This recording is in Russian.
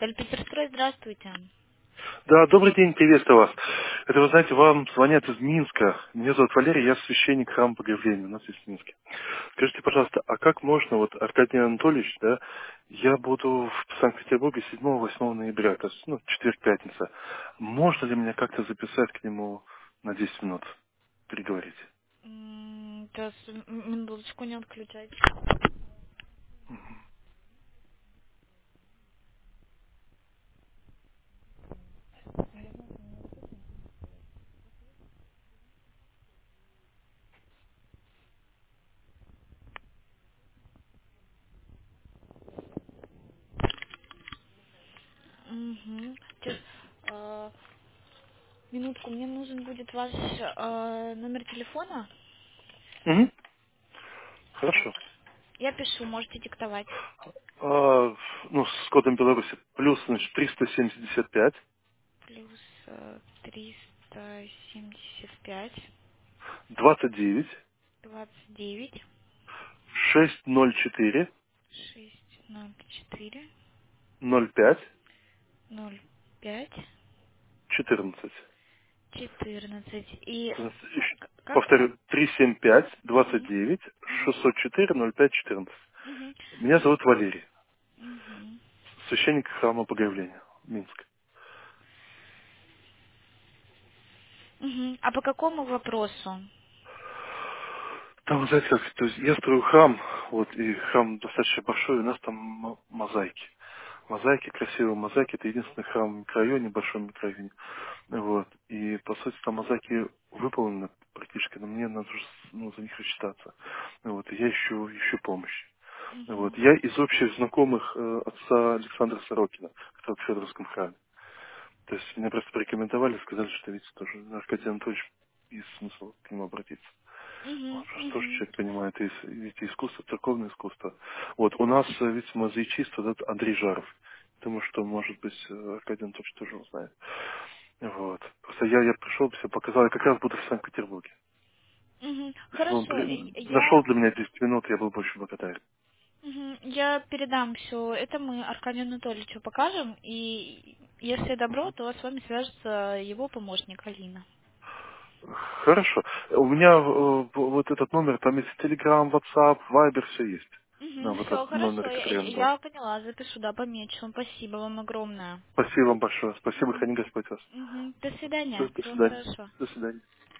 Эльпетерстрой, здравствуйте. Да, добрый день, приветствую вас. Это, вы знаете, вам звонят из Минска. Меня зовут Валерий, я священник храма Богоявления, у нас есть в Минске. Скажите, пожалуйста, а как можно, вот Аркадий Анатольевич, да, я буду в Санкт-Петербурге 7-8 ноября, то есть, четверг-пятница. Можно ли мне как-то записать к нему на 10 минут, переговорить? Сейчас, минуточку, не отключайте. Угу. Сейчас, минутку, мне нужен будет ваш номер телефона. Угу. Хорошо. Я пишу, можете диктовать. С кодом Беларуси. Плюс, значит, 375, Плюс 375, 29, 29, 604, 604, 05, 05, 14. 14. И как? Повторю, 375 Угу. 29 Угу. 604 05 14. Угу. Меня зовут Валерий, Угу. священник храма Богоявления, Минск. Угу. А по какому вопросу? Там, вы знаете, как, то есть я строю храм, вот, и храм достаточно большой, у нас там мозаики. Мозаики, красивые мозаики, это единственный храм в микрорайоне, большом микрорайоне. Вот. И, по сути, там мозаики выполнены практически, но мне надо уже за них рассчитаться. Вот. И я ищу помощь. Вот. Угу. Я из общих знакомых отца Александра Сорокина, который в Федоровском храме. То есть меня просто порекомендовали, сказали, что видите, тоже Аркадий Анатольевич, есть смысл к нему обратиться. Он Угу. просто тоже Угу. человек понимает, ведь искусство, церковное искусство. Вот, у нас, видимо, мозаичист вот этот Андрей Жаров. Думаю, что, может быть, Аркадий Анатольевич тоже узнает. Вот. Просто я пришел, все показал, я как раз буду в Санкт-Петербурге. Угу. Если бы он Хорошо. нашел Я для меня 10 минут, я был бы очень благодарен. я передам все это, мы Аркадию Анатольевичу покажем, и если добро, то с вами свяжется его помощник Алина. Хорошо. У меня вот этот номер, там есть Telegram, WhatsApp, Viber, все есть. На вот Все, этот номер, хорошо, который я назвал. я поняла, запишу, да, помечу. Спасибо вам огромное. Спасибо вам большое. Спасибо, храни Господь вас. До свидания, До всего свидания. хорошего. До свидания.